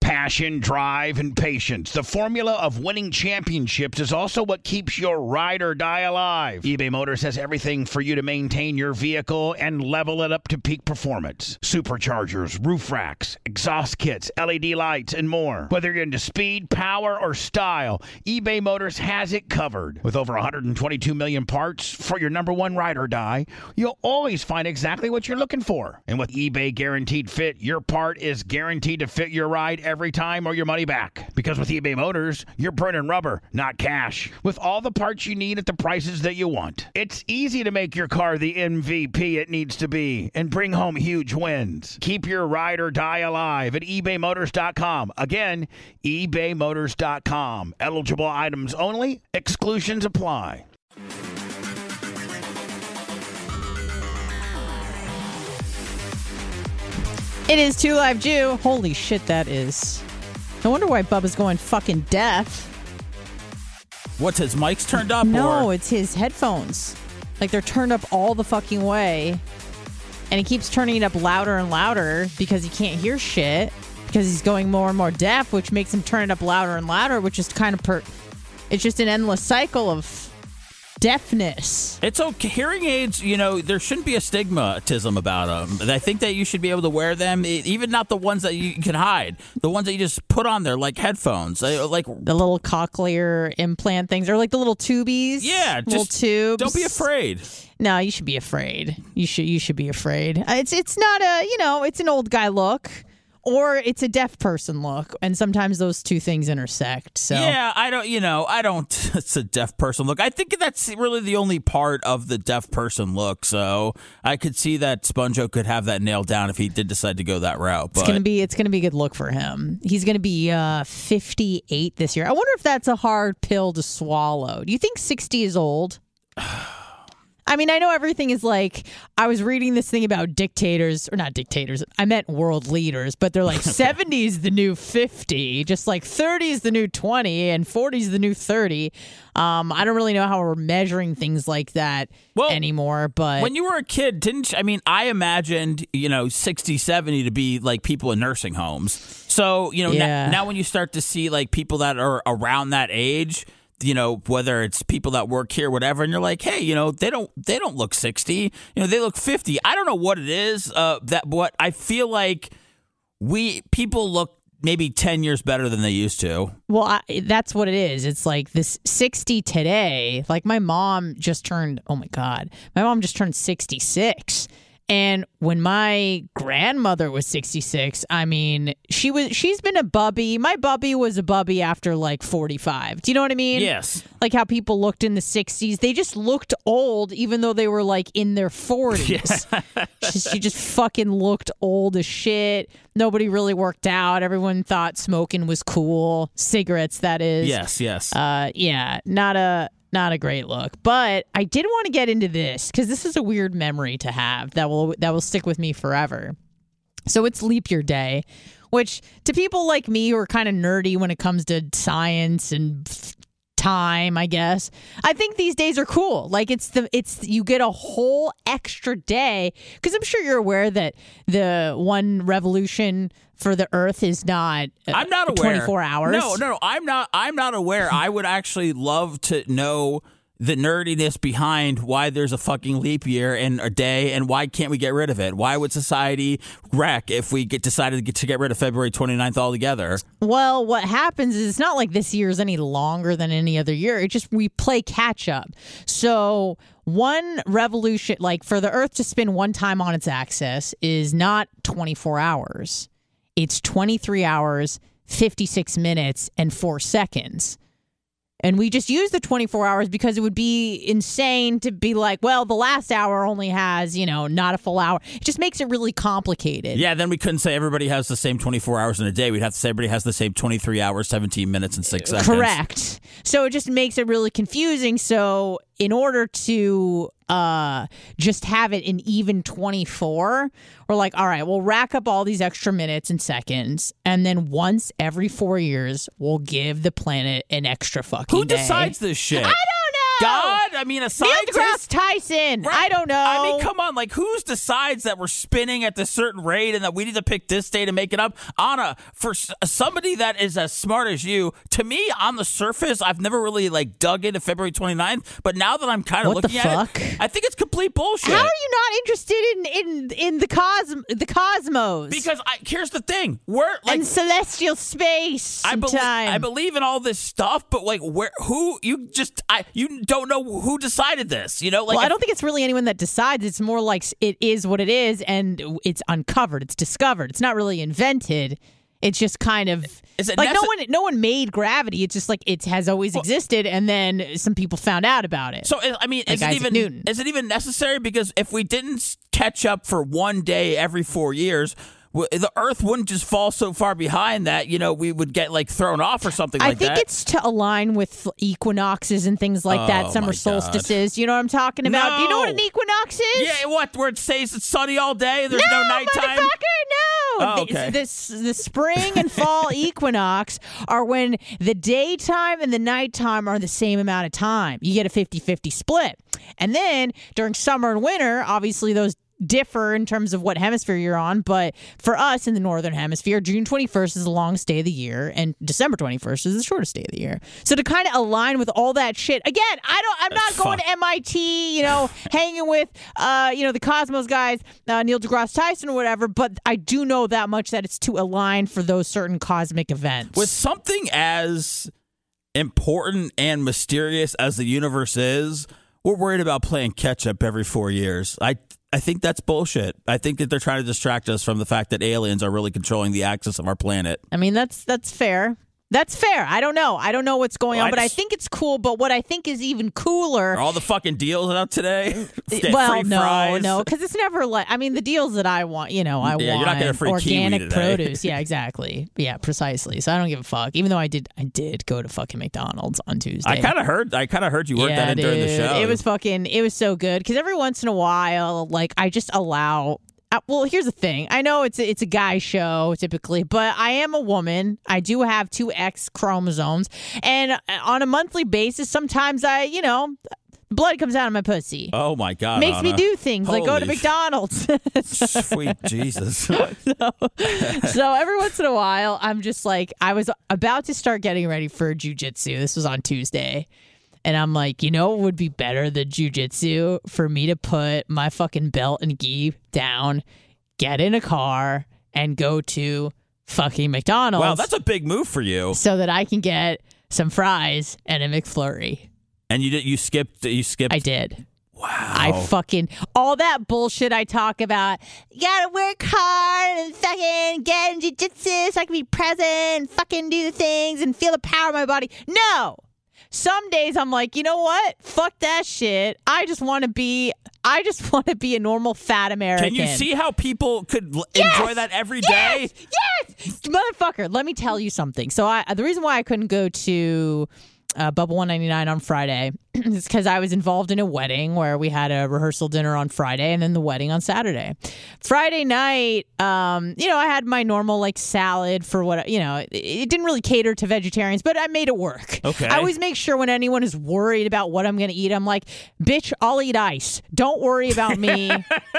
Passion, drive, and patience. The formula of winning championships is also what keeps your ride or die alive. eBay Motors has everything for you to maintain your vehicle and level it up to peak performance. Superchargers, roof racks, exhaust kits, LED lights, and more. Whether you're into speed, power, or style, eBay Motors has it covered. With over 122 million parts for your number one ride or die, you'll always find exactly what you're looking for. And with eBay Guaranteed Fit, your part is guaranteed to fit your ride every time or your money back. Because with eBay Motors, you're burning rubber, not cash. With all the parts you need at the prices that you want. It's easy to make your car the MVP it needs to be and bring home huge wins. Keep your ride or die alive at ebaymotors.com. Again, ebaymotors.com. Eligible items only. Exclusions apply. It is 2 Live Jew. Holy shit, that is. No wonder why Bubba's going fucking deaf. What's his mics turned up? No, it's his headphones. Like they're turned up all the fucking way. And he keeps turning it up louder and louder because he can't hear shit. Because he's going more and more deaf, which makes him turn it up louder and louder, which is kind of it's just an endless cycle of deafness. It's okay. Hearing aids, there shouldn't be a stigmatism about them. I think that you should be able to wear them, even not the ones that you can hide. The ones that you just put on there, like headphones. Like the little cochlear implant things, or like the little tubies. Yeah, little tubes. Don't be afraid. No, you should be afraid. You should be afraid. It's not it's an old guy look. Or it's a deaf person look, and sometimes those two things intersect. So yeah, I don't. It's a deaf person look. I think that's really the only part of the deaf person look. So I could see that Sponjo could have that nailed down if he did decide to go that route. But it's gonna be a good look for him. He's gonna be 58 this year. I wonder if that's a hard pill to swallow. Do you think 60 is old? I mean, I know everything is like, I was reading this thing about dictators, or not dictators, I meant world leaders, but they're like 70 is the new 50, just like 30 is the new 20, and 40 is the new 30. I don't really know how we're measuring things like that anymore, but... When you were a kid, I imagined, 60, 70 to be like people in nursing homes. So, now when you start to see like people that are around that age... whether it's people that work here, whatever, and you're like, hey, they don't look 60, they look 50. I don't know what it is, but I feel like people look maybe 10 years better than they used to. Well, that's what it is. It's like this 60 today, like my mom just turned 66. And when my grandmother was 66, I mean, she's been a bubby. My bubby was a bubby after like 45. Do you know what I mean? Yes. Like how people looked in the 60s. They just looked old even though they were like in their 40s. Yeah. She just fucking looked old as shit. Nobody really worked out. Everyone thought smoking was cool. Cigarettes, that is. Yes. Yeah, not a great look, but I did want to get into this because this is a weird memory to have that will stick with me forever. So it's Leap Year Day, which to people like me who are kind of nerdy when it comes to science and time, I guess, I think these days are cool. Like it's you get a whole extra day because I'm sure you're aware that the one revolution for the Earth is not. I'm not aware. 24 hours. No, I'm not aware. I would actually love to know the nerdiness behind why there's a fucking leap year and a day, and why can't we get rid of it? Why would society wreck if we decided to get rid of February 29th altogether? Well, what happens is it's not like this year is any longer than any other year. It just we play catch up. So one revolution, like for the Earth to spin one time on its axis, is not 24 hours. It's 23 hours, 56 minutes, and 4 seconds. And we just use the 24 hours because it would be insane to be like, well, the last hour only has, not a full hour. It just makes it really complicated. Yeah, then we couldn't say everybody has the same 24 hours in a day. We'd have to say everybody has the same 23 hours, 17 minutes, and 6 seconds. Correct. So it just makes it really confusing. So in order to just have it an even 24, we're like, all right, we'll rack up all these extra minutes and seconds, and then once every 4 years, we'll give the planet an extra fucking Who day. decides this shit? I don't God? I mean, a scientist? Neil deGrasse Tyson. Right. I don't know. I mean, come on. Like, who decides that we're spinning at this certain rate and that we need to pick this day to make it up? Anna, for somebody that is as smart as you, to me, on the surface, I've never really, like, dug into February 29th. But now that I'm kind of looking at it, I think it's complete bullshit. How are you not interested in the cosmos? Because here's the thing. We're, like, and celestial space and time. I believe in all this stuff, but, like, you don't know who decided this, you know? Like, well, I don't think it's really anyone that decides. It's more like it is what it is, and it's uncovered. It's discovered. It's not really invented. It's just kind of like no one made gravity. It's just like it has always existed, and then some people found out about it. So, I mean, is it even necessary? Because if we didn't catch up for one day every 4 years, the Earth wouldn't just fall so far behind that, you know, we would get, like, thrown off or something like that. I think it's to align with equinoxes and things like that, summer solstices. You know what I'm talking about? No. Do you know what an equinox is? Yeah, what? Where it says it's sunny all day and there's no nighttime? Motherfucker, no! Oh, okay. The spring and fall equinox are when the daytime and the nighttime are the same amount of time. You get a 50-50 split. And then during summer and winter, obviously those differ in terms of what hemisphere you're on, but for us in the northern hemisphere, June 21st is the longest day of the year and December 21st is the shortest day of the year. So to kind of align with all that shit, again, I'm not going to MIT, you know, hanging with the Cosmos guys, Neil deGrasse Tyson or whatever, but I do know that much that it's to align for those certain cosmic events. With something as important and mysterious as the universe is, we're worried about playing catch up every 4 years. I think that's bullshit. I think that they're trying to distract us from the fact that aliens are really controlling the axis of our planet. I mean, that's fair. That's fair. I don't know. I don't know what's going on, but I think it's cool. But what I think is even cooler... Are all the fucking deals out today? Well, no, because it's never like... I mean, the deals that I want, you know, want you're not getting a free organic kiwi today. produce. Yeah, exactly. Yeah, precisely. So I don't give a fuck. Even though I did go to fucking McDonald's on Tuesday. I kind of heard you work that in during the show. It was so good. Because every once in a while, like, I just allow... well, here's the thing. I know it's a guy show typically, but I am a woman. I do have 2 X chromosomes, and on a monthly basis, sometimes blood comes out of my pussy. Oh my God! Makes Anna. me do things like go to McDonald's. Sweet Jesus! So every once in a while, I'm just like, I was about to start getting ready for jiu-jitsu. This was on Tuesday. And I'm like, you know what would be better than jiu-jitsu? For me to put my fucking belt and gi down, get in a car, and go to fucking McDonald's. Wow, that's a big move for you. So that I can get some fries and a McFlurry. And you skipped? I did. Wow. I fucking, all that bullshit I talk about, you gotta work hard and fucking get in jiu-jitsu so I can be present and fucking do the things and feel the power of my body. No! Some days I'm like, you know what? Fuck that shit. I just want to be a normal fat American. Can you see how people could enjoy that every day? Yes! Motherfucker, let me tell you something. So the reason why I couldn't go to Bubble 199 on Friday is because I was involved in a wedding where we had a rehearsal dinner on Friday and then the wedding on Saturday. Friday night, I had my normal like salad for what, it didn't really cater to vegetarians, but I made it work. Okay. I always make sure when anyone is worried about what I'm going to eat, I'm like, bitch, I'll eat ice. Don't worry about me.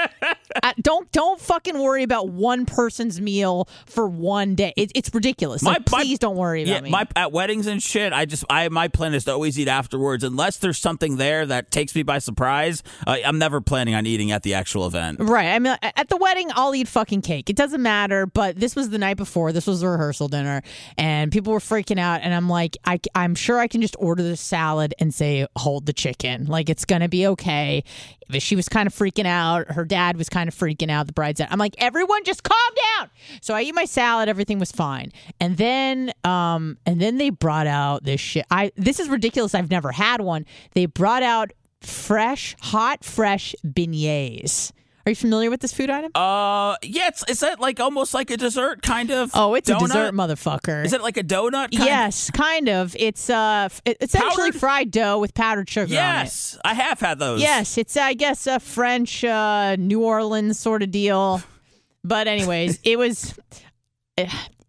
Don't fucking worry about one person's meal for one day. It's ridiculous. Please don't worry about me. At weddings and shit, my plan is to always eat afterwards unless there's something there that takes me by surprise. I'm never planning on eating at the actual event. Right. I mean, at the wedding, I'll eat fucking cake. It doesn't matter. But this was the night before. This was the rehearsal dinner, and people were freaking out. And I'm like, I'm sure I can just order the salad and say, hold the chicken. Like, it's gonna be okay. She was kind of freaking out. Her dad was kind of freaking out. The bride's dad. I'm like, everyone just calm down. So I eat my salad. Everything was fine. And then they brought out this shit. This is ridiculous. I've never had one. They brought out hot, fresh beignets. Are you familiar with this food item? Yeah. Is that like almost like a dessert kind of? Oh, it's donut? A dessert, motherfucker. Is it like a donut? Yes, kind of. It's essentially fried dough with powdered sugar on it. Yes, I have had those. Yes, it's I guess a French New Orleans sort of deal. But anyways, it was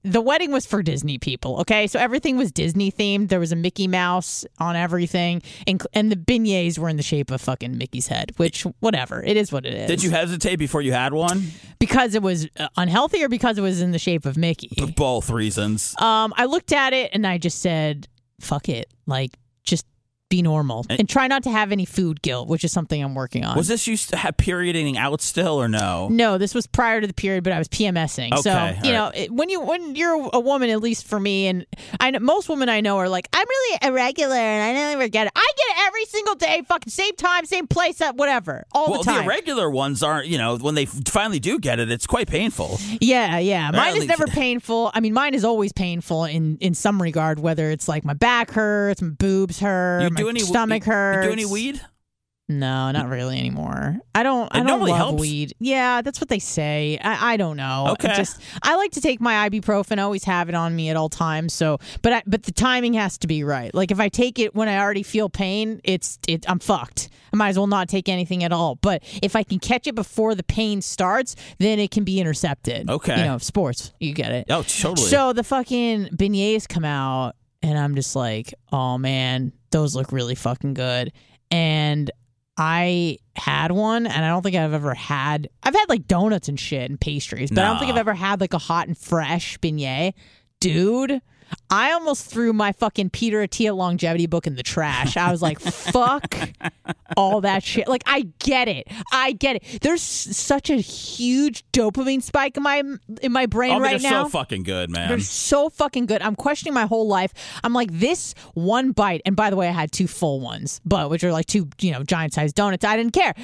the wedding was for Disney people, okay? So everything was Disney themed. There was a Mickey Mouse on everything, and the beignets were in the shape of fucking Mickey's head, which, whatever. It is what it is. Did you hesitate before you had one? Because it was unhealthy or because it was in the shape of Mickey? Both reasons. I looked at it and I just said, fuck it. Like, just be normal and try not to have any food guilt, which is something I'm working on. Was this used to have perioding out still or no? No, this was prior to the period, but I was PMSing. Okay, so you know, when you're a woman, at least for me, and I know most women I know are like, I'm really irregular and I never get it. I get it every single day, fucking same time, same place, whatever, all the time. Well, the irregular ones aren't. You know, when they finally do get it, it's quite painful. Yeah. Mine is never painful. I mean, mine is always painful in some regard, whether it's like my back hurts, my boobs hurt, my stomach hurts. You do any weed? No, not really anymore. I don't love helps. weed. Yeah, that's what they say. I don't know. Okay. I like to take my ibuprofen. I always have it on me at all times. So, but the timing has to be right. Like if I take it when I already feel pain, I'm fucked. I might as well not take anything at all. But if I can catch it before the pain starts, then it can be intercepted. Okay. You know, sports, you get it. Oh, totally. So the fucking beignets come out, and I'm just like, oh man, those look really fucking good. And I had one, and I don't think I've had like donuts and shit and pastries, but I don't think I've ever had like a hot and fresh beignet. Dude, I almost threw my fucking Peter Attia longevity book in the trash. I was like, fuck all that shit. Like, I get it. There's such a huge dopamine spike in my brain right now. They're so fucking good, man. They're so fucking good. I'm questioning my whole life. I'm like, this one bite, and by the way, I had 2 full ones, which are like 2, giant sized donuts. I didn't care.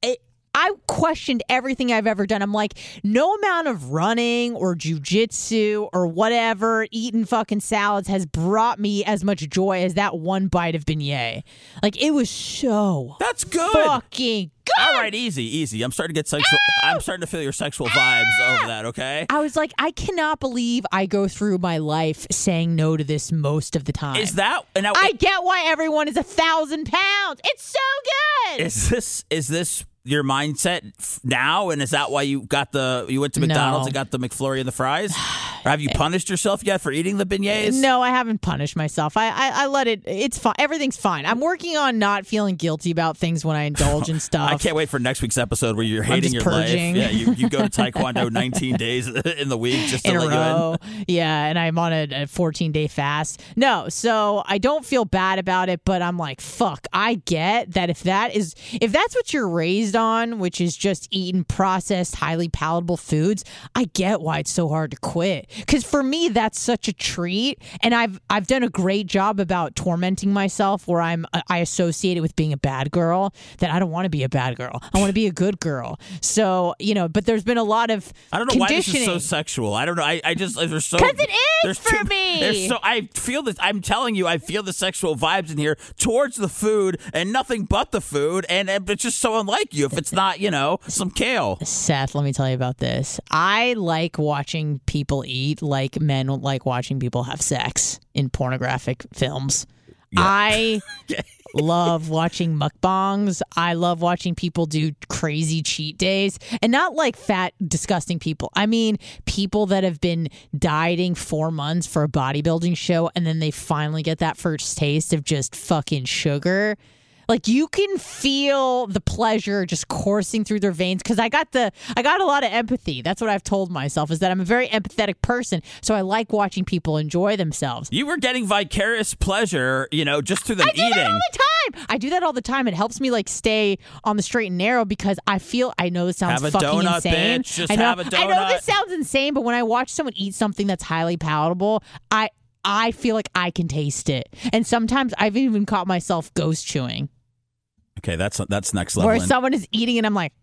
I questioned everything I've ever done. I'm like, no amount of running or jujitsu or whatever, eating fucking salads has brought me as much joy as that one bite of beignet. Like, it was so that's good. Fucking good. All right, easy. I'm starting to get sexual. I'm starting to feel your sexual vibes over that. Okay. I was like, I cannot believe I go through my life saying no to this most of the time. Is that? I get why everyone is 1,000 pounds. It's so good. Is this your mindset now, and is that why you went to McDonald's and got the McFlurry and the fries? Or have you punished yourself yet for eating the beignets? No, I haven't punished myself. I let it. It's fine. Everything's fine. I'm working on not feeling guilty about things when I indulge in stuff. I can't wait for next week's episode where you're hating your purging. life. Yeah, you go to Taekwondo 19 days in the week just to in let a row. You in. Yeah, and I'm on a 14-day fast. No, so I don't feel bad about it, but I'm like, fuck. I get that if that's what you're raised on, which is just eating processed, highly palatable foods, I get why it's so hard to quit. Because for me, that's such a treat, and I've done a great job about tormenting myself, where I associate it with being a bad girl. That I don't want to be a bad girl. I want to be a good girl. So but there's been a lot of I don't know why this is so sexual. I don't know. I just there's so because it is for me. I feel this. I'm telling you, I feel the sexual vibes in here towards the food and nothing but the food, and it's just so unlike you. If it's not, some kale. Seth, let me tell you about this. I like watching people eat like men like watching people have sex in pornographic films. Yeah. I love watching mukbangs. I love watching people do crazy cheat days, and not like fat, disgusting people. I mean, people that have been dieting 4 months for a bodybuilding show, and then they finally get that first taste of just fucking sugar. Like, you can feel the pleasure just coursing through their veins, because I got a lot of empathy. That's what I've told myself, is that I'm a very empathetic person, so I like watching people enjoy themselves. You were getting vicarious pleasure, just through them eating. I do that all the time. It helps me stay on the straight and narrow, because I know this sounds fucking donut, insane. Bitch. Just have a donut. I know this sounds insane, but when I watch someone eat something that's highly palatable, I feel like I can taste it. And sometimes I've even caught myself ghost chewing. Okay, that's next level. Where someone is eating and I'm like,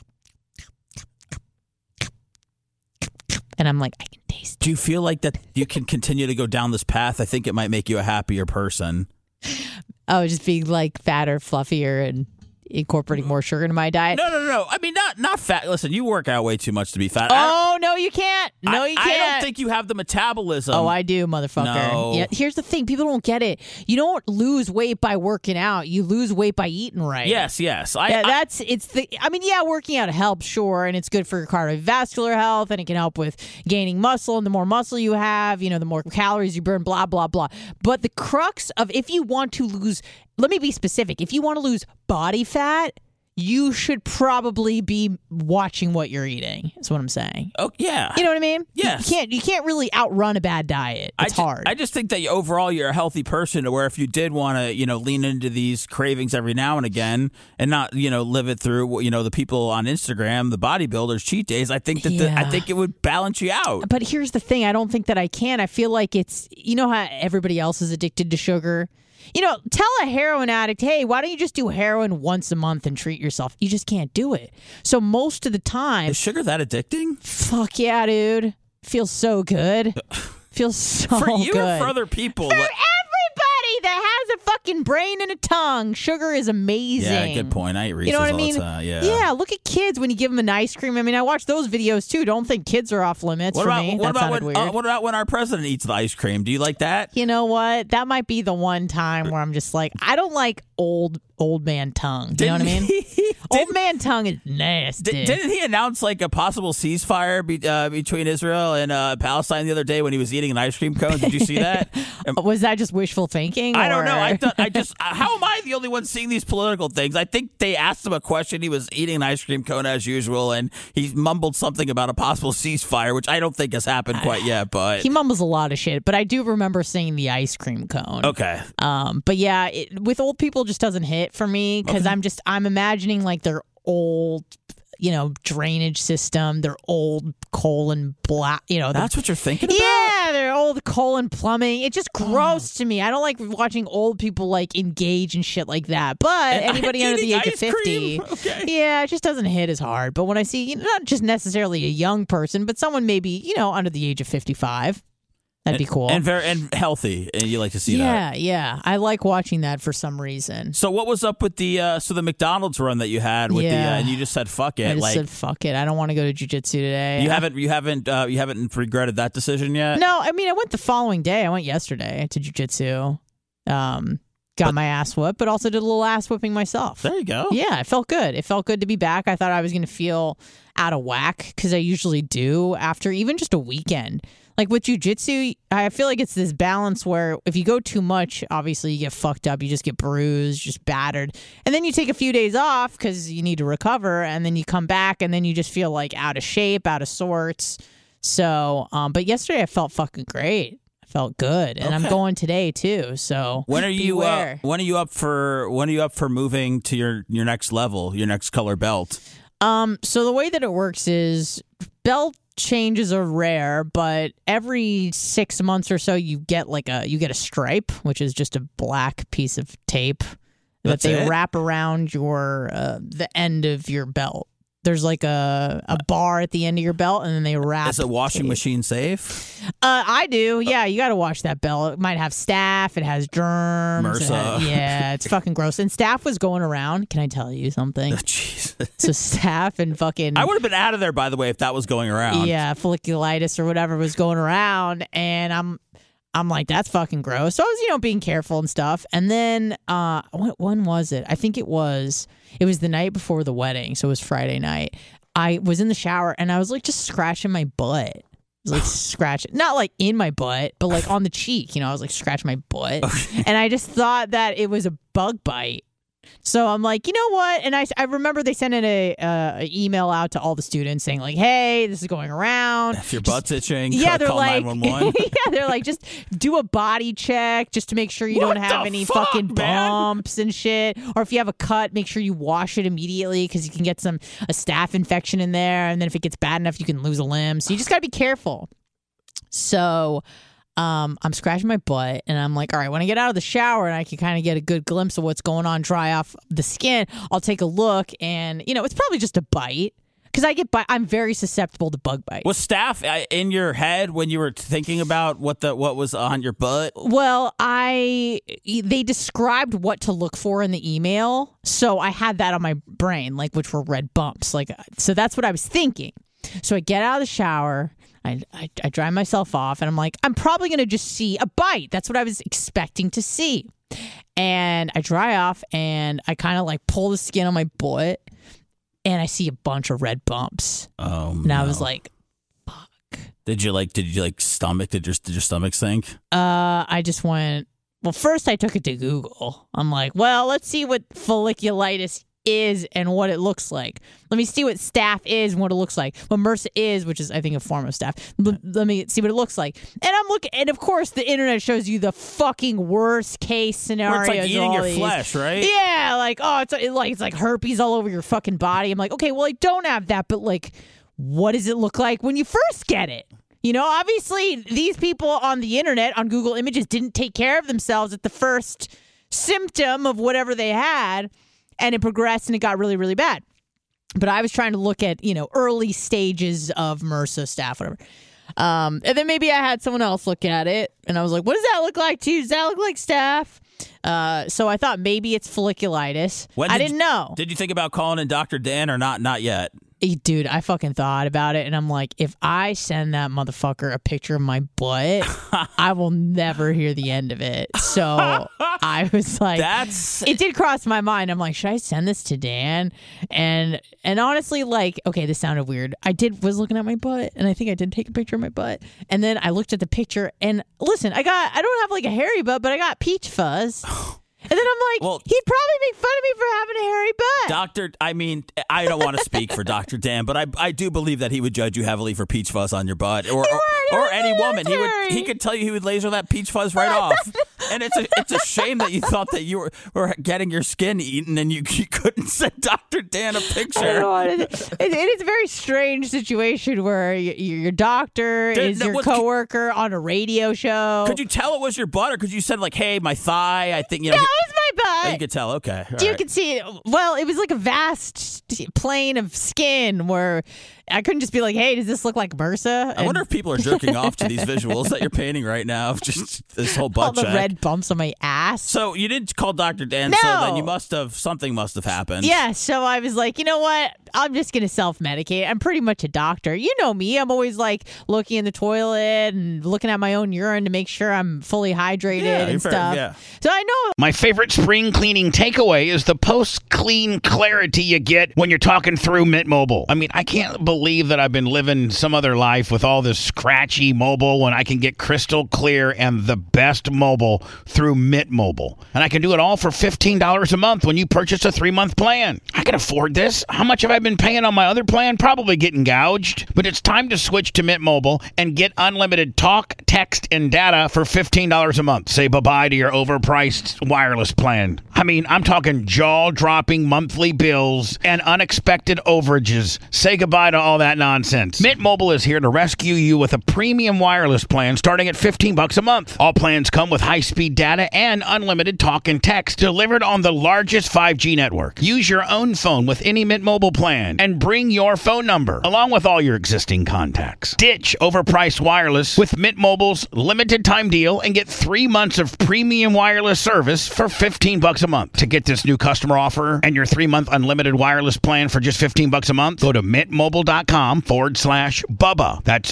and I'm like, I can taste it. Do you feel like that you can continue to go down this path? I think it might make you a happier person. Oh, just being fatter, fluffier, and incorporating more sugar into my diet. No. I mean, not fat. Listen, you work out way too much to be fat. Oh, no, you can't. No, you can't. I don't think you have the metabolism. Oh, I do, motherfucker. No. Yeah, here's the thing. People don't get it. You don't lose weight by working out. You lose weight by eating right. Yes. Working out helps, sure, and it's good for your cardiovascular health, and it can help with gaining muscle, and the more muscle you have, the more calories you burn, blah, blah, blah. But the crux of if you want to lose, let me be specific, if you want to lose body fat, you should probably be watching what you're eating. That's what I'm saying. Oh, yeah. You know what I mean? Yes. You can't really outrun a bad diet. It's hard. I just think that overall you're a healthy person to where if you did want to, lean into these cravings every now and again and not, live it through, the people on Instagram, the bodybuilders, cheat days, I think that I think it would balance you out. But here's the thing. I don't think that I can. I feel like it's, how everybody else is addicted to sugar? Tell a heroin addict, hey, why don't you just do heroin once a month and treat yourself? You just can't do it. So most of the time... Is sugar that addicting? Fuck yeah, dude. Feels so good. Feels so good. For you or for other people? For everybody that has a fucking brain and a tongue. Sugar is amazing. Yeah, good point. I eat Reese's all the time. Yeah, look at kids when you give them an ice cream. I mean, I watch those videos too. Don't think kids are off limits for me. What about when our president eats the ice cream? Do you like that? You know what? That might be the one time where I'm just like, I don't like old man tongue. You know what I mean? Old man tongue is nasty. Didn't he announce like a possible ceasefire between Israel and Palestine the other day when he was eating an ice cream cone? Did you see that? Was that just wishful thinking? I don't know. How am I the only one seeing these political things? I think they asked him a question. He was eating an ice cream cone as usual, and he mumbled something about a possible ceasefire, which I don't think has happened quite yet. But he mumbles a lot of shit. But I do remember seeing the ice cream cone. Okay. But yeah, with old people, just doesn't hit for me because I'm imagining like their old, drainage system, their old colon black, That's what you're thinking about? Yeah, their old colon plumbing. It's just gross to me. I don't like watching old people like engage in shit like that. But anybody under the age of 50, yeah, it just doesn't hit as hard. But when I see, not just necessarily a young person, but someone maybe, under the age of 55. That'd be cool. And healthy. And you like to see that. Yeah. I like watching that for some reason. So what was up with the McDonald's run that you had with and you just said fuck it. I just said fuck it. I don't want to go to jiu-jitsu today. You haven't regretted that decision yet? No, I mean I went the following day. I went yesterday to jiu-jitsu. Got my ass whooped, but also did a little ass whipping myself. There you go. Yeah, it felt good. It felt good to be back. I thought I was going to feel out of whack because I usually do after even just a weekend. Like with jiu-jitsu, I feel like it's this balance where if you go too much, obviously you get fucked up. You just get bruised, just battered. And then you take a few days off because you need to recover. And then you come back and then you just feel like out of shape, out of sorts. So, but yesterday I felt fucking great. I felt good. And I'm going today too. So when are you up for moving to your next level, your next color belt? So the way that it works is belt changes are rare, but every 6 months or so you get a stripe, which is just a black piece of tape that they wrap around your the end of your belt. There's like a bar at the end of your belt, and then they wrap. Is a washing machine safe? I do. Yeah, you got to wash that belt. It might have staph. It has germs. MRSA. Yeah, it's fucking gross. And staph was going around. Can I tell you something? Jesus. So staph and fucking. I would have been out of there, by the way, if that was going around. Yeah, folliculitis or whatever was going around, and I'm like, that's fucking gross. So I was, being careful and stuff. And then, when was it? I think it was the night before the wedding. So it was Friday night. I was in the shower and I was like just scratching my butt. I was like scratching, not like in my butt, but like on the cheek, I was like scratching my butt. Okay. And I just thought that it was a bug bite. So I'm like, you know what? And I remember they sent in a email out to all the students saying like, hey, this is going around. If your butt's itching, they're call like, 911. Yeah, they're like, just do a body check just to make sure you don't have any fucking bumps and shit. Or if you have a cut, make sure you wash it immediately because you can get a staph infection in there. And then if it gets bad enough, you can lose a limb. So you just got to be careful. So I'm scratching my butt and I'm like, all right, when I get out of the shower and I can kind of get a good glimpse of what's going on, dry off the skin, I'll take a look and, it's probably just a bite. because I'm very susceptible to bug bites. Was staph in your head when you were thinking about what was on your butt? Well, they described what to look for in the email, so I had that on my brain, like, which were red bumps. Like, so that's what I was thinking. So I get out of the shower, I dry myself off, and I'm like, I'm probably going to just see a bite. That's what I was expecting to see. And I dry off, and I kind of like pull the skin on my butt, and I see a bunch of red bumps. Oh, and I was like, fuck. Did you stomach? Did your stomach sink? I just went, well, first I took it to Google. I'm like, well, let's see what folliculitis is and what it looks like. Let me see what staph is and what it looks like. What MRSA is, which is, I think, a form of staph. Let me see what it looks like. And I'm looking, and of course, the internet shows you the fucking worst case scenarios. Where it's like eating your flesh, right? Yeah, like, oh, it's like herpes all over your fucking body. I'm like, okay, well, I don't have that, but like, what does it look like when you first get it? You know, obviously, these people on the internet, on Google Images, didn't take care of themselves at the first symptom of whatever they had. And it progressed and it got really, really bad. But I was trying to look at, early stages of MRSA, staph, whatever. And then maybe I had someone else look at it. And I was like, what does that look like to you? Does that look like staph? So I thought maybe it's folliculitis. I didn't know. Did you think about calling in Dr. Dan or not? Not yet. Dude, I fucking thought about it, and I'm like, if I send that motherfucker a picture of my butt, I will never hear the end of it. So I was like, it did cross my mind. I'm like, should I send this to Dan? And honestly, like, okay, this sounded weird. I was looking at my butt, and I think I did take a picture of my butt, and then I looked at the picture, and listen, I don't have like a hairy butt, but I got peach fuzz. And then I'm like, well, he'd probably make fun of me for having a hairy butt. I don't want to speak for Dr. Dan, but I do believe that he would judge you heavily for peach fuzz on your butt, or any woman. He could tell you he would laser that peach fuzz right off. And it's a shame that you thought that you were getting your skin eaten and you couldn't send Dr. Dan a picture. It is a very strange situation where your doctor is your coworker on a radio show. Could you tell it was your butt, or could you said like, hey, my thigh? I think No, it was my butt. Oh, you could tell. Okay, you could see it. Well, it was like a vast plane of skin where I couldn't just be like, hey, does this look like MRSA? I wonder if people are jerking off to these visuals that you're painting right now of just this whole butt check. All the red bumps on my ass. So you didn't call Dr. Dan, no. So then something must have happened. Yeah, so I was like, you know what? I'm just going to self-medicate. I'm pretty much a doctor. You know me. I'm always like looking in the toilet and looking at my own urine to make sure I'm fully hydrated and stuff. Yeah. So I know. My favorite spring cleaning takeaway is the post-clean clarity you get when you're talking through Mint Mobile. I mean, I can't believe that I've been living some other life with all this scratchy mobile when I can get crystal clear and the best mobile through Mint Mobile. And I can do it all for $15 a month when you purchase a 3-month plan. I can afford this. How much have I been paying on my other plan? Probably getting gouged. But it's time to switch to Mint Mobile and get unlimited talk, text, and data for $15 a month. Say bye-bye to your overpriced wireless plan. I mean, I'm talking jaw-dropping monthly bills and unexpected overages. Say goodbye to all that nonsense. Mint Mobile is here to rescue you with a premium wireless plan starting at $15 a month. All plans come with high-speed data and unlimited talk and text delivered on the largest 5G network. Use your own phone with any Mint Mobile plan and bring your phone number along with all your existing contacts. Ditch overpriced wireless with Mint Mobile's limited time deal and get 3 months of premium wireless service for $15 a month. To get this new customer offer and your 3-month unlimited wireless plan for just $15 a month, go to mintmobile.com/Bubba. That's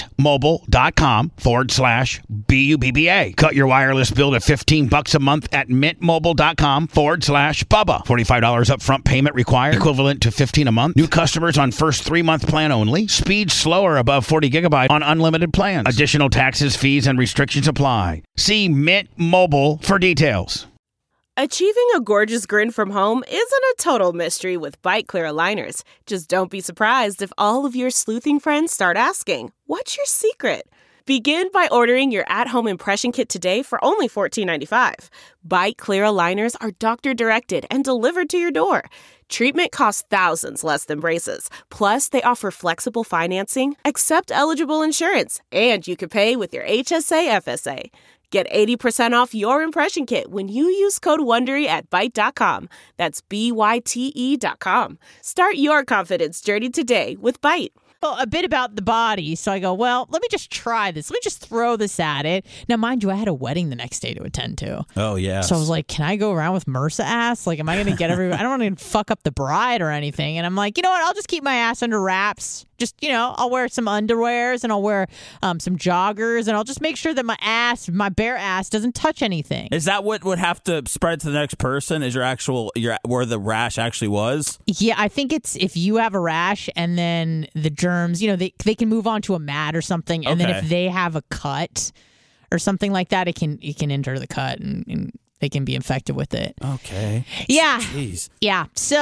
mintmobile.com/BUBBA. Cut your wireless bill to $15 a month at mintmobile.com/Bubba. $45 upfront payment required, equivalent to $15 a month. New customers on first 3-month plan only. Speed slower above 40 gigabyte on unlimited plans. Additional taxes, fees, and restrictions apply. See Mint Mobile for details. Achieving a gorgeous grin from home isn't a total mystery with Bite Clear aligners. Just don't be surprised if all of your sleuthing friends start asking, what's your secret? Begin by ordering your at-home impression kit today for only $14.95. Bite Clear aligners are doctor-directed and delivered to your door. Treatment costs thousands less than braces. Plus, they offer flexible financing, accept eligible insurance, and you can pay with your HSA FSA. Get 80% off your impression kit when you use code WONDERY at Byte.com. That's BYTE.com. Start your confidence journey today with Byte. Well, a bit about the body. So I go, well, let me just try this. Let me just throw this at it. Now, mind you, I had a wedding the next day to attend to. Oh, yeah. So I was like, can I go around with MRSA ass? Like, am I going to get everybody? I don't want to fuck up the bride or anything. And I'm like, you know what? I'll just keep my ass under wraps. Just, I'll wear some underwears and I'll wear some joggers and I'll just make sure that my bare ass doesn't touch anything. Is that what would have to spread to the next person? Is your where the rash actually was? Yeah, I think it's if you have a rash and then the germs, they can move on to a mat or something. And then if they have a cut or something like that, it can enter the cut and they can be infected with it. Okay. Yeah. Jeez. Yeah. So,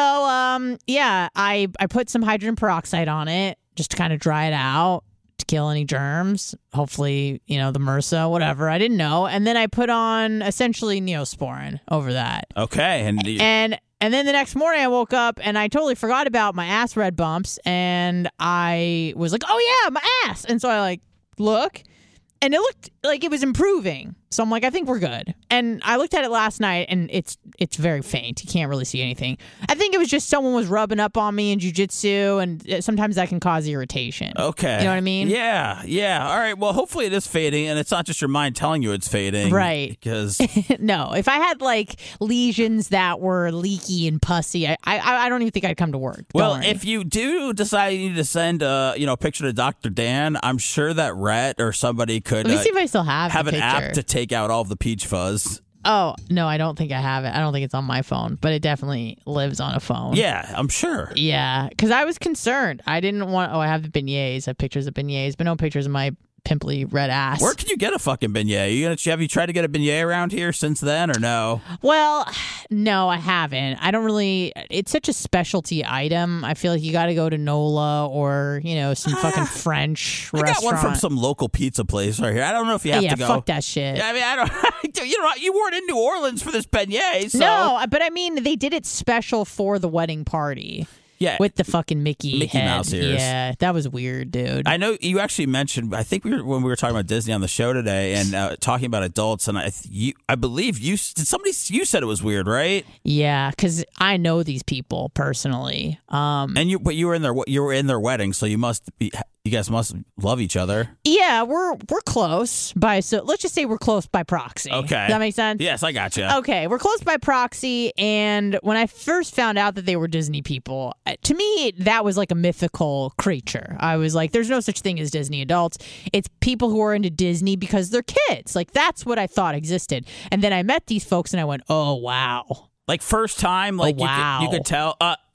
I put some hydrogen peroxide on it just to kind of dry it out to kill any germs. Hopefully, the MRSA, whatever. I didn't know. And then I put on essentially Neosporin over that. Okay. And then the next morning I woke up and I totally forgot about my ass red bumps. And I was like, oh, yeah, my ass. And so I look. And it looked like it was improving. So I'm like, I think we're good. And I looked at it last night, and it's very faint. You can't really see anything. I think it was just someone was rubbing up on me in jiu-jitsu, and sometimes that can cause irritation. Okay. You know what I mean? Yeah. All right. Well, hopefully it is fading, and it's not just your mind telling you it's fading. Right. Because no, if I had lesions that were leaky and pussy, I don't even think I'd come to work. Well, if you do decide you need to send a picture to Dr. Dan, I'm sure that Rhett or somebody could let me see if I still have an picture. app to take out all of the peach fuzz. Oh, no, I don't think I have it. I don't think it's on my phone, but it definitely lives on a phone. Yeah, I'm sure. Yeah, because I was concerned. I didn't want... I have the beignets. I have pictures of beignets, but no pictures of my pimply red ass. Where can you get a fucking beignet? Have you tried to get a beignet around here since then, or no? Well, no, I haven't. I don't really... It's such a specialty item. I feel like you got to go to NOLA or, some fucking French restaurant. I got one from some local pizza place right here. I don't know if you have to go. Yeah, fuck that shit. Yeah, I mean, I don't... You weren't in New Orleans for this beignet, so... No, but I mean, they did it special for the wedding party. Yeah. With the fucking Mickey head. Mouse ears. Yeah, that was weird, dude. I know you actually mentioned, I think when we were talking about Disney on the show today and talking about adults, and I believe you said it was weird, right? Yeah, because I know these people personally. But you were in their wedding, so you guys must love each other. Yeah, we're close so let's just say we're close by proxy. Okay. Does that make sense? Yes, I got you. Okay, we're close by proxy, and when I first found out that they were Disney people, to me, that was like a mythical creature. I was like, there's no such thing as Disney adults. It's people who are into Disney because they're kids. Like, that's what I thought existed. And then I met these folks, and I went, oh, wow. Like, first time, wow. you could tell...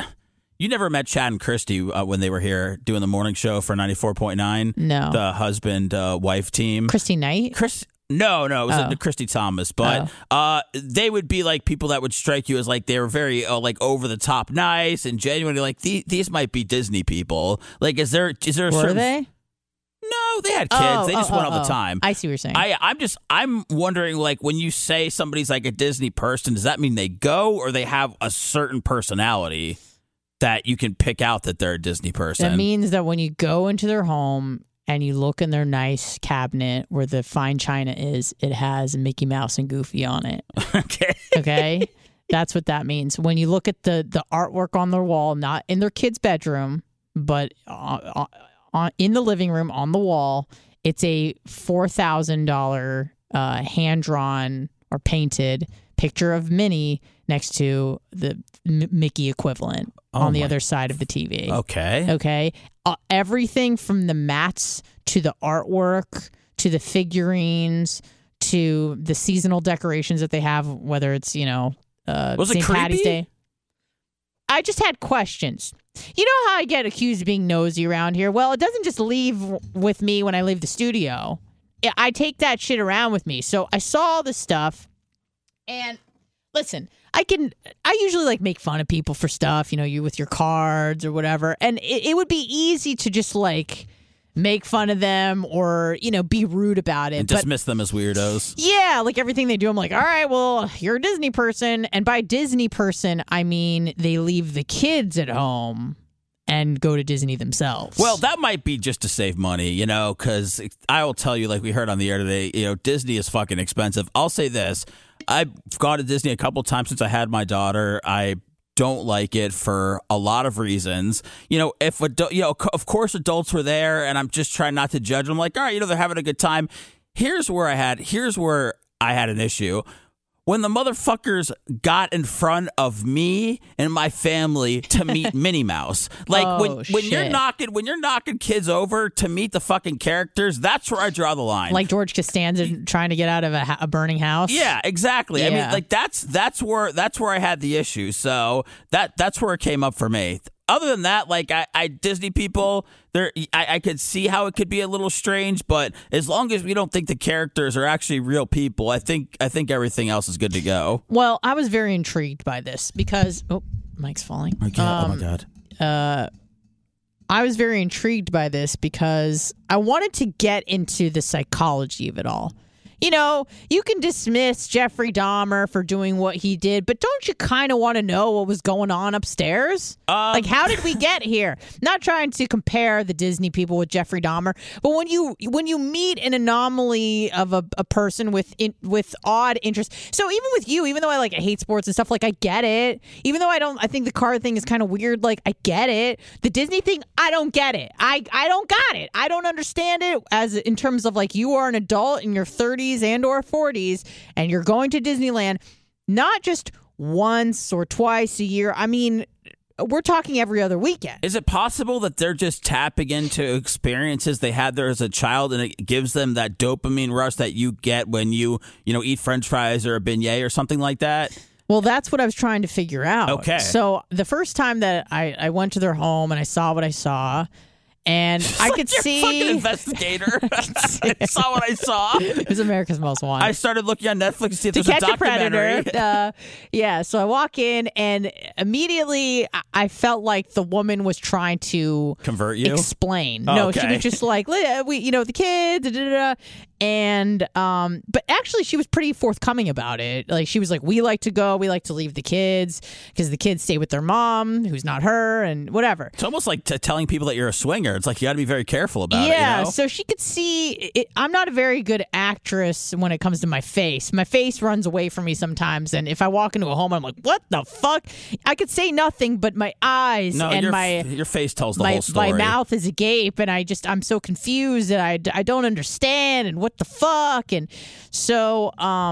You never met Chad and Christy when they were here doing the morning show for 94.9? No. The husband-wife team. Christy Knight? No, it was Christy Thomas. But they would be like people that would strike you as like they were very over-the-top nice and genuinely like, these might be Disney people. Like, is there a certain... Were they? No, they had kids. They just went all the time. I see what you're saying. I'm wondering, like, when you say somebody's like a Disney person, does that mean they go or they have a certain personality that you can pick out that they're a Disney person? That means that when you go into their home and you look in their nice cabinet where the fine china is, it has Mickey Mouse and Goofy on it. Okay? That's what that means. When you look at the artwork on their wall, not in their kid's bedroom, but in the living room on the wall, it's a $4,000 hand-drawn or painted picture of Minnie next to the Mickey equivalent on the other side of the TV. Okay. Everything from the mats to the artwork to the figurines to the seasonal decorations that they have, whether it's, was St. it creepy? Patty's Day. I just had questions. You know how I get accused of being nosy around here? Well, it doesn't just leave with me when I leave the studio. I take that shit around with me. So I saw all this stuff, and listen, I usually make fun of people for stuff, you with your cards or whatever. And it would be easy to just make fun of them or, be rude about it. And dismiss them as weirdos. Yeah, everything they do, I'm like, all right, well, you're a Disney person. And by Disney person, I mean they leave the kids at home and go to Disney themselves. Well, that might be just to save money, because I will tell you, like we heard on the air today, Disney is fucking expensive. I'll say this. I've gone to Disney a couple times since I had my daughter. I don't like it for a lot of reasons. If of course adults were there, and I'm just trying not to judge them. Like, all right, they're having a good time. Here's where I had an issue. When the motherfuckers got in front of me and my family to meet Minnie Mouse, like when you're knocking kids over to meet the fucking characters, that's where I draw the line. Like George Costanza trying to get out of a burning house. Yeah, exactly. Yeah. I mean, like that's where I had the issue. So that's where it came up for me. Other than that, like I Disney people, I could see how it could be a little strange, but as long as we don't think the characters are actually real people, I think everything else is good to go. Well, I was very intrigued by this because Mike's falling. Oh my god. I was very intrigued by this because I wanted to get into the psychology of it all. You can dismiss Jeffrey Dahmer for doing what he did, but don't you kind of want to know what was going on upstairs? Like, how did we get here? Not trying to compare the Disney people with Jeffrey Dahmer, but when you meet an anomaly of a person with odd interests. So even with you, even though I hate sports and stuff, like I get it. Even though I think the car thing is kind of weird, like I get it. The Disney thing, I don't get it. I don't got it. I don't understand it as in terms of like you are an adult in your 30s and or 40s and you're going to Disneyland not just once or twice a year. I mean, we're talking every other weekend. Is it possible that they're just tapping into experiences they had there as a child and it gives them that dopamine rush that you get when you eat French fries or a beignet or something like that? Well, that's what I was trying to figure out. Okay. So the first time that I went to their home and I saw what I saw, and I could see. Fucking investigator. I saw what I saw. It was America's Most Wanted. I started looking on Netflix to see if to there's catch a documentary. Predator. So I walk in, and immediately I felt like the woman was trying to convert you. Explain. Oh, no, okay. she was just like, the kids, and but actually she was pretty forthcoming about it. Like she was like, we like to leave the kids because the kids stay with their mom, who's not her, and whatever. It's almost like telling people that you're a swinger. It's like you got to be very careful about it. Yeah, so she could see it. I'm not a very good actress when it comes to my face. My face runs away from me sometimes, and if I walk into a home, I'm like, what the fuck? I could say nothing, but my eyes your face tells the whole story. My mouth is agape, and I'm so confused, and I don't understand, and what the fuck? And so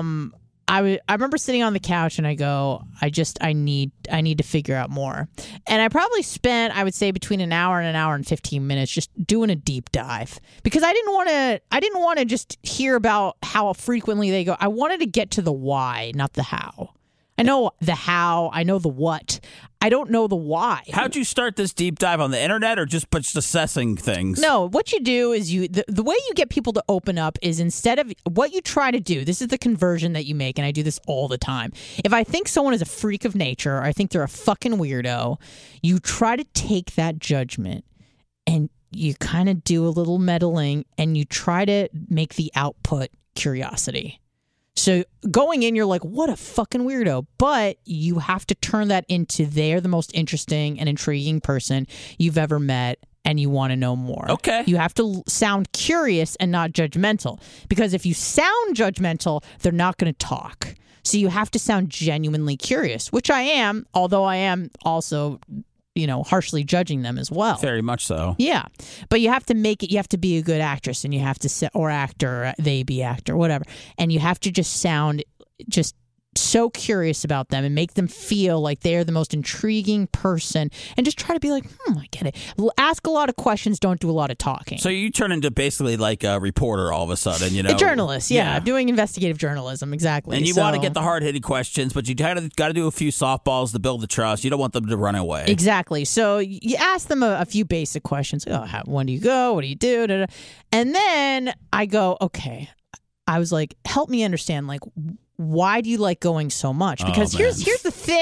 I remember sitting on the couch and I go, I need to figure out more. And I probably spent, I would say, between an hour and 15 minutes just doing a deep dive because I didn't want to just hear about how frequently they go. I wanted to get to the why, not the how. I know the how, I know the what. I don't know the why. How'd you start this deep dive on the internet or just assessing things? No, what you do is the way you get people to open up is instead of what you try to do, this is the conversion that you make, and I do this all the time. If I think someone is a freak of nature, or I think they're a fucking weirdo, you try to take that judgment and you kind of do a little meddling and you try to make the output curiosity. So going in, you're like, what a fucking weirdo. But you have to turn that into they're the most interesting and intriguing person you've ever met and you want to know more. Okay. You have to sound curious and not judgmental. Because if you sound judgmental, they're not going to talk. So you have to sound genuinely curious, which I am, although I am also harshly judging them as well. Very much so. Yeah. But you have to make it, you have to be a good actress and you have to or actor, they be actor, whatever. And you have to just sound just so curious about them and make them feel like they're the most intriguing person and just try to be like, I get it. Ask a lot of questions, don't do a lot of talking. So you turn into basically like a reporter all of a sudden, A journalist, yeah. Doing investigative journalism, exactly. And you want to get the hard-hitting questions, but you got to do a few softballs to build the trust. You don't want them to run away. Exactly. So you ask them a few basic questions. When do you go? What do you do? Da, da. And then I go, okay. I was like, help me understand, like, why do you like going so much? Because here's the thing.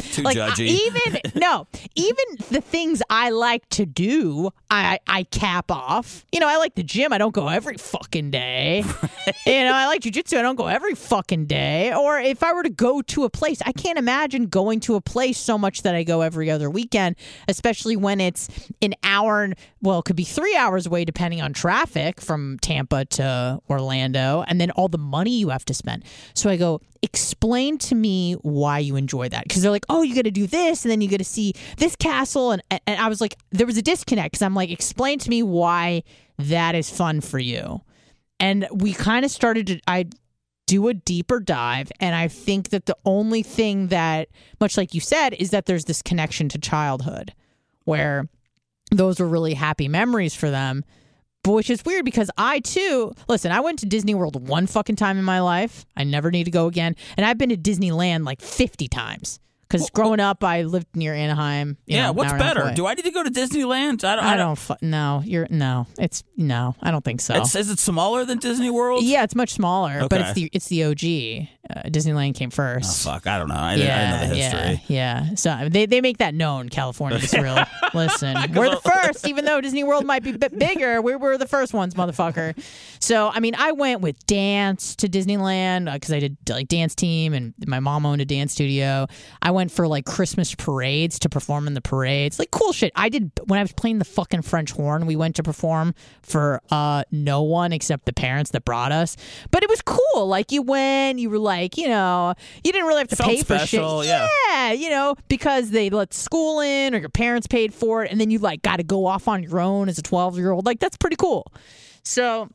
Too like judgy. Even the things I like to do, I cap off. I like the gym. I don't go every fucking day. I like jujitsu. I don't go every fucking day. Or if I were to go to a place, I can't imagine going to a place so much that I go every other weekend, especially when it's an hour. Well, it could be 3 hours away depending on traffic from Tampa to Orlando, and then all the money you have to spend. So I go, explain to me why you enjoy that. Because they're like, oh, you got to do this, and then you got to see this castle. And I was like, there was a disconnect because I'm like, explain to me why that is fun for you. And we kind of started to, I do a deeper dive. And I think that the only thing that, much like you said, is that there's this connection to childhood where those were really happy memories for them. Which is weird because I, too, listen, I went to Disney World one fucking time in my life. I never need to go again. And I've been to Disneyland like 50 times. Because growing up, I lived near Anaheim. What's better? Do I need to go to Disneyland? I don't think so. Is it smaller than Disney World? Yeah, it's much smaller, but it's the OG. Disneyland came first. Oh, fuck. I don't know. I didn't know the history. Yeah. So they make that known, California. It's real. Listen, we're the first, even though Disney World might be a bit bigger. We were the first ones, motherfucker. So, I went with dance to Disneyland because I did like dance team and my mom owned a dance studio. I went for like Christmas parades to perform in the parades. Like cool shit. I did when I was playing the fucking French horn. We went to perform for no one except the parents that brought us. But it was cool. Like you went, you were like, you didn't really have to pay special, for shit. Yeah, because they let school in or your parents paid for it, and then you like got to go off on your own as a 12-year-old. Like that's pretty cool. So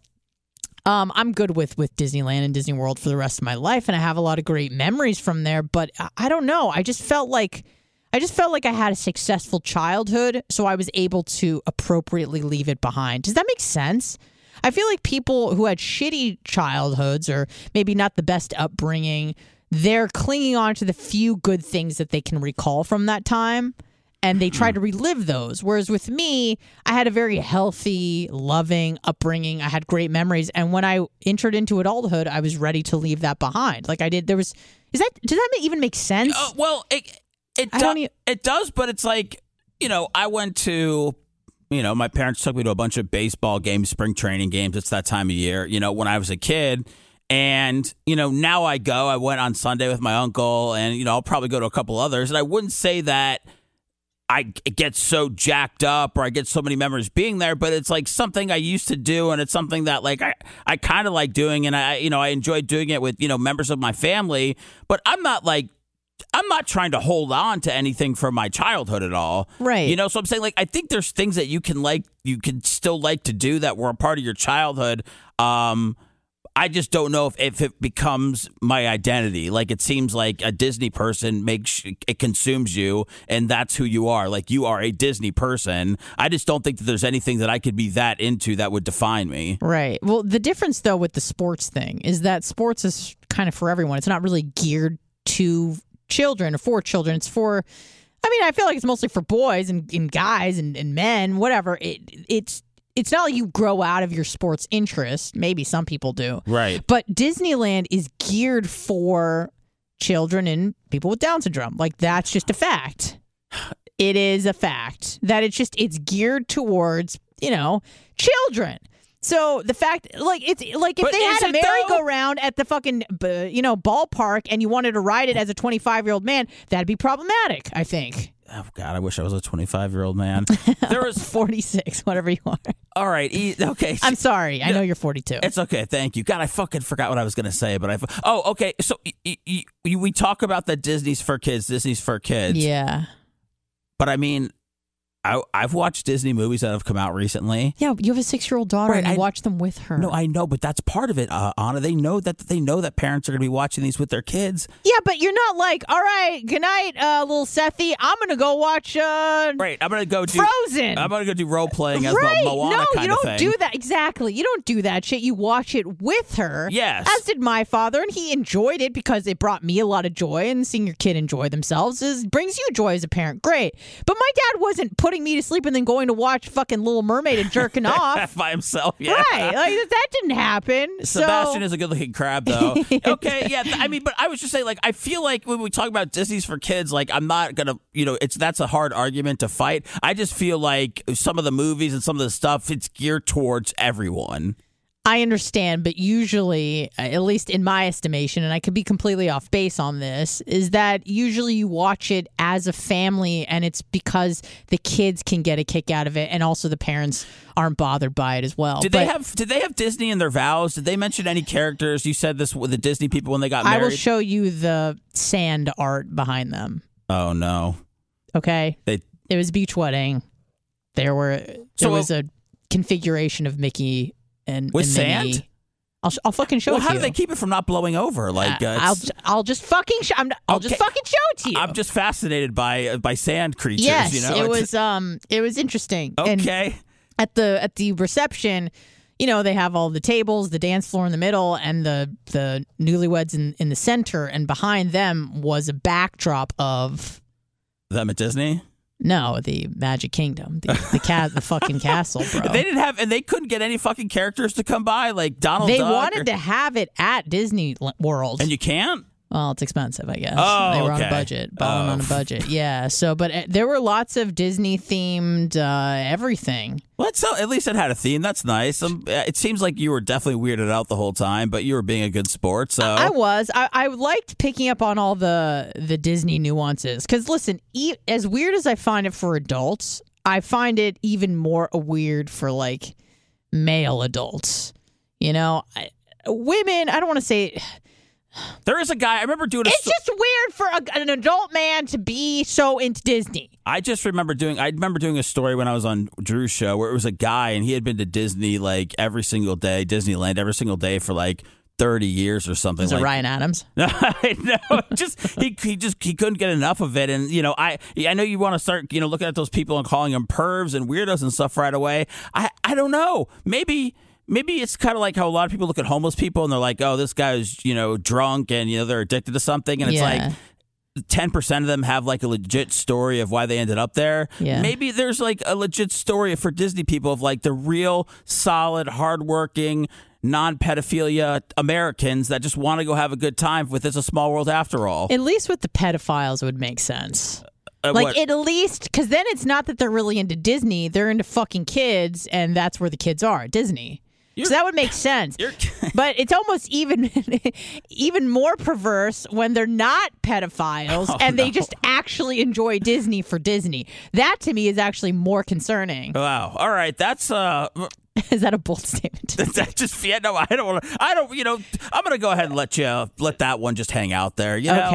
I'm good with Disneyland and Disney World for the rest of my life, and I have a lot of great memories from there. But I don't know. I just felt like I had a successful childhood, so I was able to appropriately leave it behind. Does that make sense? I feel like people who had shitty childhoods or maybe not the best upbringing, they're clinging on to the few good things that they can recall from that time. And they try to relive those. Whereas with me, I had a very healthy, loving upbringing. I had great memories. And when I entered into adulthood, I was ready to leave that behind. Like I did. Does that even make sense? Well, it does, but it's like, I went to, my parents took me to a bunch of baseball games, spring training games. It's that time of year, when I was a kid. And, now I went on Sunday with my uncle and, I'll probably go to a couple others. And I wouldn't say that I get so jacked up or I get so many memories being there, but it's like something I used to do, and it's something that like I kind of like doing, and I enjoy doing it with members of my family. But I'm not trying to hold on to anything from my childhood at all, right? So I'm saying like I think there's things that you can still like to do that were a part of your childhood. I just don't know if it becomes my identity. Like, it seems like a Disney person it consumes you, and that's who you are. Like, you are a Disney person. I just don't think that there's anything that I could be that into that would define me. Right. Well, the difference, though, with the sports thing is that sports is kind of for everyone. It's not really geared to children or for children. It's for, I feel like it's mostly for boys and guys and men, whatever. It's not like you grow out of your sports interest. Maybe some people do. Right. But Disneyland is geared for children and people with Down syndrome. Like, that's just a fact. It is a fact that it's geared towards, children. So the fact, like, it's like if they had a merry-go-round at the fucking, ballpark and you wanted to ride it as a 25-year-old man, that'd be problematic, I think. Oh, God, I wish I was a 25-year-old man. There was 46, whatever you are. All right. Okay. I'm sorry. I know you're 42. It's okay. Thank you. God, I fucking forgot what I was going to say. But okay. So we talk about that Disney's for kids. Yeah. But I've watched Disney movies that have come out recently. Yeah, you have a 6-year-old daughter, and you watch them with her. No, I know, but that's part of it, Anna. They know that parents are going to be watching these with their kids. Yeah, but you're not like, all right, good night, little Sethy. I'm going to go watch right, I'm going to go do Frozen. I'm going to go do role playing as right. Moana No, kind you of don't thing. do that. Exactly. You don't do that shit. You watch it with her. Yes. As did my father, and he enjoyed it because it brought me a lot of joy, and seeing your kid enjoy themselves brings you joy as a parent. Great. But my dad wasn't putting putting me to sleep and then going to watch fucking Little Mermaid and jerking off by himself. Yeah. Right, like that didn't happen. Sebastian is a good-looking crab, though. Okay, yeah. I mean, but I was just saying, like, I feel like when we talk about Disney's for kids, like, I'm not gonna, that's a hard argument to fight. I just feel like some of the movies and some of the stuff, it's geared towards everyone. I understand, but usually, at least in my estimation, and I could be completely off base on this, is that usually you watch it as a family, and it's because the kids can get a kick out of it, and also the parents aren't bothered by it as well. Did they have Disney in their vows? Did they mention any characters? You said this with the Disney people when they got married. I will show you the sand art behind them. Oh no. Okay. It was beach wedding. There was a configuration of Mickey and with Minnie. sand. I'll fucking show it to you. How do they keep it from not blowing over? Like I'll just fucking just fucking show it to you. I'm just fascinated by sand creatures. Yes, it was interesting. Okay. And at the reception, they have all the tables, the dance floor in the middle, and the newlyweds in the center, and behind them was a backdrop of them at Disney. No, the Magic Kingdom, the fucking castle, bro. They didn't have, and they couldn't get any fucking characters to come by, like Donald Duck. They wanted to have it at Disney World, and you can't. Well, it's expensive, I guess. Oh, they were okay. on a budget, on a budget. Yeah. So, but there were lots of Disney themed everything. Well, at least it had a theme. That's nice. It seems like you were definitely weirded out the whole time, but you were being a good sport. So I was. I liked picking up on all the Disney nuances. Because listen, as weird as I find it for adults, I find it even more weird for like male adults. Women. I don't want to say. There is a guy, I remember doing It's just weird for an adult man to be so into Disney. I remember doing a story when I was on Drew's show where it was a guy and he had been to Disney like every single day, Disneyland every single day for like 30 years or something. Is it Ryan Adams? No, he couldn't get enough of it. And, I know you want to start, looking at those people and calling them pervs and weirdos and stuff right away. I don't know. Maybe it's kind of like how a lot of people look at homeless people and they're like, oh, this guy's, drunk and, they're addicted to something. And it's like 10% of them have like a legit story of why they ended up there. Yeah. Maybe there's like a legit story for Disney people of like the real solid, hardworking, non-pedophilia Americans that just want to go have a good time with It's a Small World after all. At least with the pedophiles, it would make sense. At least, because then it's not that they're really into Disney. They're into fucking kids, and that's where the kids are, Disney. So that would make sense. But it's almost even more perverse when they're not pedophiles and they just actually enjoy Disney for Disney. That to me is actually more concerning. Wow. All right. That's Is that a bold statement? That just I don't want to. I'm going to go ahead and let that one just hang out there.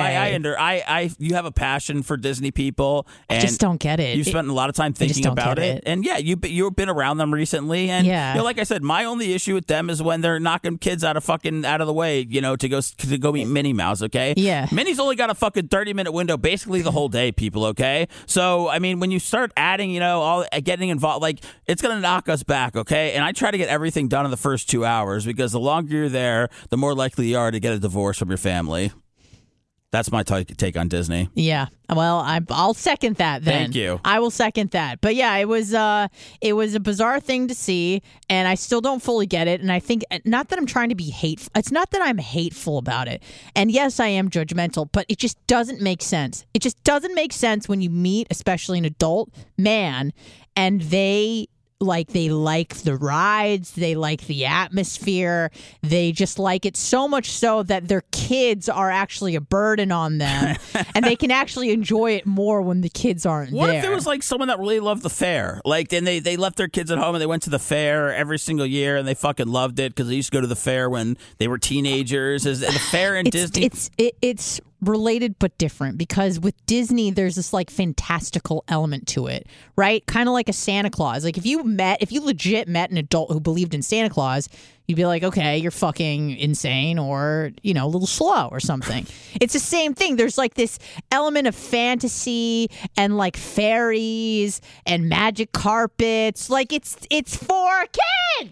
Okay. You have a passion for Disney people. And I just don't get it. You've spent a lot of time thinking about it. And yeah, you've been around them recently. And like I said, my only issue with them is when they're knocking kids out of the way, to go meet Minnie Mouse. Okay. Yeah. Minnie's only got a fucking 30-minute window, basically the whole day. People. Okay. So I mean, when you start adding, all getting involved, like it's going to knock us back. Okay. And I try to get everything done in the first 2 hours because the longer you're there, the more likely you are to get a divorce from your family. That's my take on Disney. Yeah. Well, I'll second that then. Thank you. I will second that. But yeah, it was a bizarre thing to see, and I still don't fully get it. And I think, not that I'm trying to be hateful. It's not that I'm hateful about it. And yes, I am judgmental, but it just doesn't make sense. It just doesn't make sense when you meet, especially an adult man, and they like the rides, they like the atmosphere, they just like it so much so that their kids are actually a burden on them and they can actually enjoy it more when the kids aren't there. What if there was like someone that really loved the fair? Like, and they left their kids at home and they went to the fair every single year and they fucking loved it because they used to go to the fair when they were teenagers. Is the fair in Disney? It's related but different because with Disney there's this like fantastical element to it, right? Kind of like a Santa Claus. Like if you legit met an adult who believed in Santa Claus, you'd be like, okay, you're fucking insane or, a little slow or something. It's the same thing. There's like this element of fantasy and like fairies and magic carpets. Like it's for kids.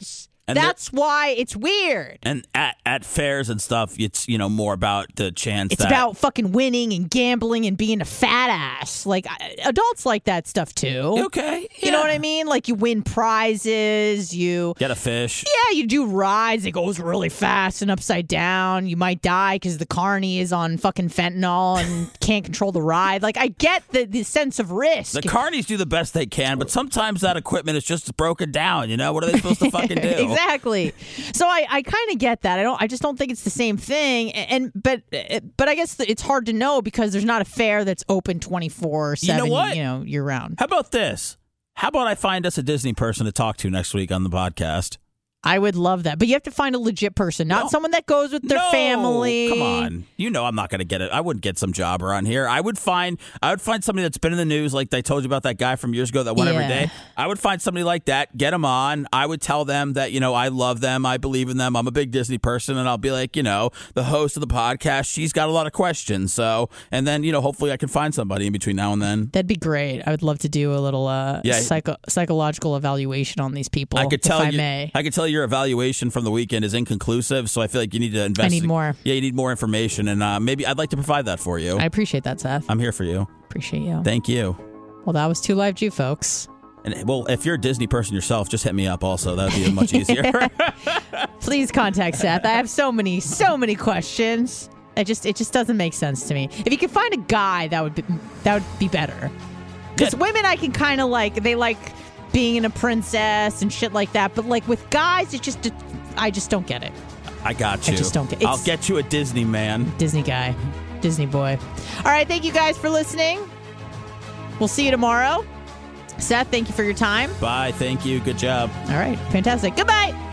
And that's why it's weird. And at fairs and stuff, it's, more about the chance. It's about fucking winning and gambling and being a fat ass. Like, adults like that stuff too. Okay. Yeah. You know what I mean? Like, you win prizes, you get a fish. Yeah, you do rides. It goes really fast and upside down. You might die because the carny is on fucking fentanyl and can't control the ride. Like, I get the sense of risk. The carnies do the best they can, but sometimes that equipment is just broken down. What are they supposed to fucking do? Exactly. So I kind of get that. I just don't think it's the same thing. But I guess it's hard to know because there's not a fair that's open 24/7. You know what? Year round. How about this? How about I find us a Disney person to talk to next week on the podcast? I would love that. But you have to find a legit person, not someone that goes with their family. Come on. I'm not going to get it. I wouldn't get some jobber on here. I would find somebody that's been in the news, like I told you about that guy from years ago that won every day. I would find somebody like that, get them on. I would tell them that, I love them. I believe in them. I'm a big Disney person. And I'll be like, the host of the podcast, she's got a lot of questions. So, and then, hopefully I can find somebody in between now and then. That'd be great. I would love to do a little psychological evaluation on these people. I could tell you your evaluation from the weekend is inconclusive, so I feel like you need to invest. I need more. Yeah, you need more information, and maybe I'd like to provide that for you. I appreciate that, Seth. I'm here for you. Appreciate you. Thank you. Well, that was 2 Live Jew, folks. And if you're a Disney person yourself, just hit me up also. That would be much easier. Please contact Seth. I have so many questions. It just doesn't make sense to me. If you could find a guy, that would be better. Because women, I can kind of they like being a princess and shit like that, but like with guys, I just don't get it. I got you. I just don't get it. I'll get you a Disney man. Disney guy. Disney boy. All right, thank you guys for listening. We'll see you tomorrow. Seth, thank you for your time. Bye, thank you. Good job. All right, fantastic. Goodbye.